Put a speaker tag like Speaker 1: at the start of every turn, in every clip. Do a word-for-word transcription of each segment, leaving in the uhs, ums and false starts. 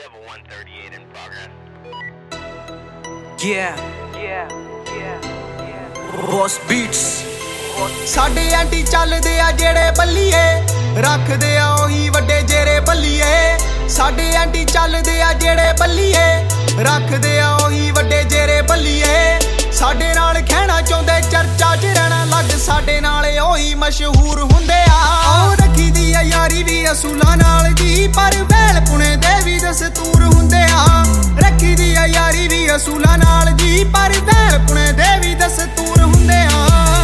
Speaker 1: level one thirty-eight in progress.
Speaker 2: Yeah, yeah, yeah, yeah. Boss Beats.
Speaker 3: ਸਾਡੇ ਐਂਟੀ ਚੱਲਦੇ ਆ ਜਿਹੜੇ ਬੱਲੀਏ, ਰੱਖਦੇ ਆ ਉਹੀ ਵੱਡੇ ਜਿਹੜੇ ਬੱਲੀਏ। ਸਾਡੇ ਐਂਟੀ ਚੱਲਦੇ ਆ ਜਿਹੜੇ ਬੱਲੀਏ, ਰੱਖਦੇ ਆ ਉਹੀ ਵੱਡੇ ਜਿਹੜੇ ਬੱਲੀਏ। ਸਾਡੇ ਨਾਲ ਖਹਿਣਾ ਚਾਹੁੰਦੇ ਚਰਚਾ 'ਚ ਰਹਿਣਾ, ਲੱਗ ਸਾਡੇ ਨਾਲ ਉਹੀ ਮਸ਼ਹੂਰ ਹੁੰਦੇ ਆ। ਉਹ ਰੱਖੀ ਦੀ ਆ ਯਾਰੀ ਵੀ ਅਸੂਲਾਂ ਨਾਲ ਜੀ, ਪਰ ਵੈਲ ਪੁਣੇ ਦੇ ਵੀ ਦਸਤੂਰ ਹੁੰਦੇ ਆ। ਰੱਖੀ ਦੀ ਆ ਯਾਰੀ ਵੀ ਅਸੂਲਾਂ ਨਾਲ ਜੀ, ਪਰ ਵੈਲ ਪੁਣੇ ਦੇ ਵੀ ਦਸਤੂਰ ਹੁੰਦੇ ਆ।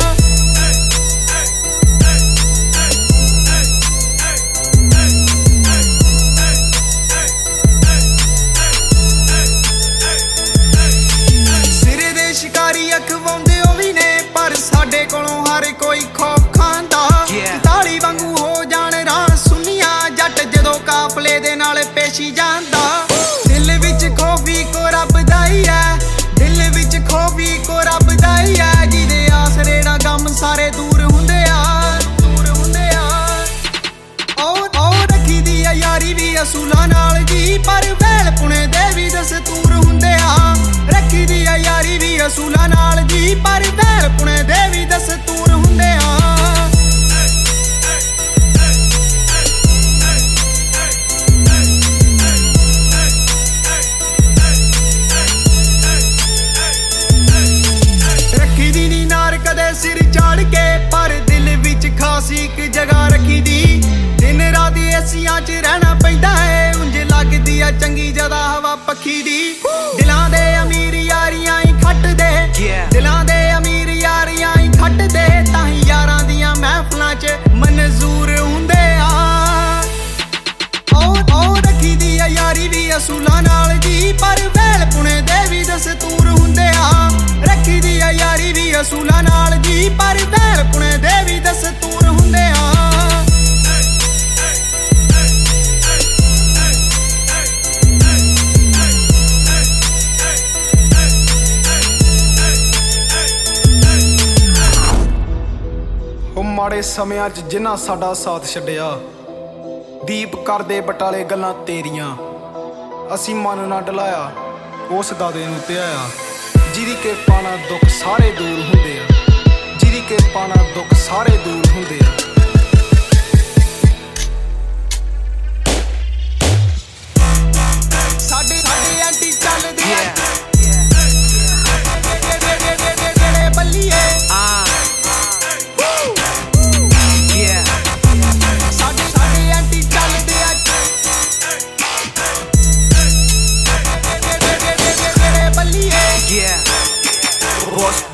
Speaker 3: ਅਖਵਾਉਂਦੇ ਉਹ ਵੀ ਨੇ, ਪਰ ਸਾਡੇ ਕੋਲੋਂ ਹਰ ਕੋਈ ਖੌਫ ਖਾਂਦਾ। ਤਾਲੀ ਵਾਂਗੂ ਹੋ ਜਾਣ ਰਾਹ ਸੁਨੀਆਂ ਜੱਟ, ਜਦੋਂ ਕਾਫਲੇ ਦੇ ਨਾਲ ਪੇਸ਼ੀ ਜਾਂਦਾ। ਦਿਲ ਵਿੱਚ ਖੌਫ ਵੀ ਕੋ ਰੱਬ ਦਾ ਹੀ ਹੈ, ਦਿਲ ਵਿੱਚ ਖੌਫ ਵੀ ਕੋ ਰੱਬ ਦਾ ਹੀ ਹੈ। ਜਿਹਦੇ ਆਸਰੇ ਨਾ ਗਮ ਸਾਰੇ ਦੂਰ ਹੁੰਦੇ ਆ, ਦੂਰ ਹੁੰਦੇ ਆ। ਉਹ ਉਹ ਰੱਖੀ ਦੀ ਆ ਯਾਰੀ ਵੀ ਅਸੂਲਾਂ ਨਾਲ ਜੀ, ਪਰ ਵੈਲ ਪੁਣੇ ਦੇ ਵੀ ਦਸਤੂਰ ਹੁੰਦੇ ਆ। ਰੱਖੀ ਦੀ ਆ ਯਾਰੀ ਵੀ ਅਸੂਲਾਂ ਨਾਲ ਜੀ, ਪਰ ਵੈਲ ਪੁਣੇ ਦੇ ਵੀ ਦਸਤੂਰ ਹੁੰਦੇ ਆ। ਰੱਖੀ ਦੀ ਨੀ ਨਾਰ ਕਦੇ ਸਿਰ ਚਾੜ ਕੇ, ਪਰ ਦਿਲ ਵਿੱਚ ਖਾਸ ਇੱਕ ਜਗ੍ਹਾ ਰੱਖੀ ਦੀ। ਦਿਨ ਰਾਤ ਏਸੀਆਂ 'ਚ ਰਹਿਣਾ ਪੈਂਦਾ ਏ, ਉਂਝ ਲੱਗਦੀ ਆ ਚੰਗੀ ਜਦਾ ਹਵਾ ਪੱਖੀ ਦੀ। ਦਿਲਾਂ ਦੇ ਅਮੀਰ ਯਾਰੀਆਂ ਹੀ ਖੱਟਦੇ, ਦਿਲਾਂ ਦੇ ਅਮੀਰ ਯਾਰੀਆਂ ਹੀ ਖੱਟਦੇ, ਤਾਂ ਹੀ ਯਾਰਾਂ ਦੀਆਂ ਮਹਿਫਲਾਂ 'ਚ ਮਨਜ਼ੂਰ ਹੁੰਦੇ ਆ। ਉਹ ਉਹ ਰੱਖੀ ਦੀ ਆ ਯਾਰੀ ਵੀ ਅਸੂਲਾਂ ਨਾਲ ਜੀ, ਪਰ ਵੈਲ ਪੁਣੇ ਦੇ ਵੀ ਦਸਤੂਰ ਹੁੰਦੇ ਆ। ਰੱਖੀ ਦੀ ਆ ਯਾਰੀ ਵੀ ਅਸੂਲਾਂ ਨਾਲ ਜੀ, ਪਰ ਵੈਲ ਪੁਣੇ ਦੇ ਵੀ ਦਸਤੂਰ ਹੁੰਦੇ ਆ। ਮਾੜੇ ਸਮਿਆਂ 'ਚ ਜਿਨ੍ਹਾਂ ਸਾਡਾ ਸਾਥ ਛੱਡਿਆ, ਦੀਪ ਕਰਦੇ ਬਟਾਲੇ ਗੱਲਾਂ ਤੇਰੀਆਂ। ਅਸੀਂ ਮਨ ਨਾ ਡਲਾਇਆ ਉਸ ਦਾਦੇ ਨੂੰ ਧਿਆਇਆ, ਜਿਹਦੀ ਕਿਰਪਾ ਨਾਲ ਦੁੱਖ ਸਾਰੇ ਦੂਰ ਹੁੰਦੇ ਆ, ਜਿਹਦੀ ਕਿਰਪਾ ਨਾਲ ਦੁੱਖ ਸਾਰੇ ਦੂਰ ਹੁੰਦੇ ਆ। ਸਾਡੇ ਸਾਡੇ ਐਂਟੀ ਚੱਲਦੇ ਆ ਜਿਹੜੇ ਬੱਲੀਏ। Boss